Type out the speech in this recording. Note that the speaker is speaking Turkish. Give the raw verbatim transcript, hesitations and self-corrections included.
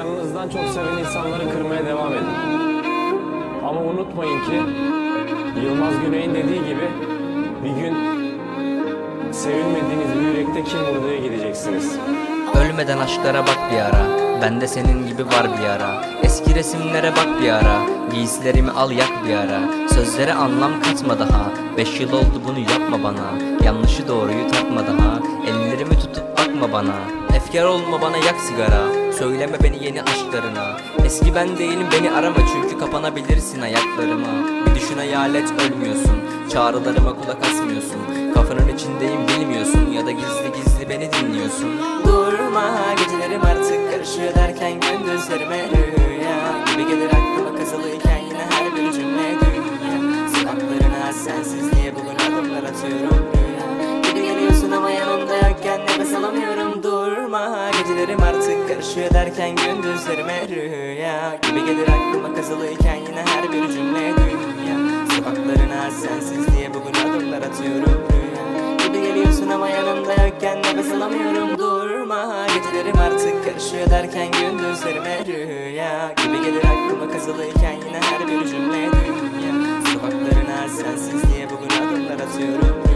yanınızdan çok seven insanları kırmaya devam edin. Ama unutmayın ki Yılmaz Güney'in dediği gibi bir gün sevilmediğiniz bir yürekte kim vurduya gideceksiniz. Ölmeden aşklara bak bir ara, bende senin gibi var bir ara. Eski resimlere bak bir ara, giysilerimi al yak bir ara. Sözlere anlam katma daha, beş yıl oldu bunu yapma bana. Yanlışı doğruyu takma daha, ellerimi tutup bakma bana. Efkar olma bana yak sigara, söyleme beni yeni aşklarına. Eski ben değilim beni arama çünkü kapanabilirsin ayaklarıma. Bir düşün hayalet ölmüyorsun, çağrılarıma kulak asmıyorsun. Kafanın içindeyim bilmiyorsun ya da gizli gizli beni dinliyorsun. Durma gecelerim artık karışıyor derken gündüzlerime rüya gibi gelir aklıma kazılıyken yine her bir cümle dünya. Sokaklarına sensizliğe bugün adımlar atıyorum rüya gibi geliyorsun ama yanımda yokken nefes alamıyorum. Durma gecelerim artık karışıyor derken gündüzlerime rüya gibi gelir aklıma kazılıyken yine her bir cümle dünya. Sokaklarına sensizliğe bugün adımlar atıyorum rüya gibi geliyorsun ama yanımda yokken nefes alamıyorum. Durma gecelerim artık karışıyor derken gündüzlerime rüya gibi gelir aklıma kazılıyken yine her bir cümle dünya. Sokaklarına sensizliğe bugün adımlar atıyorum.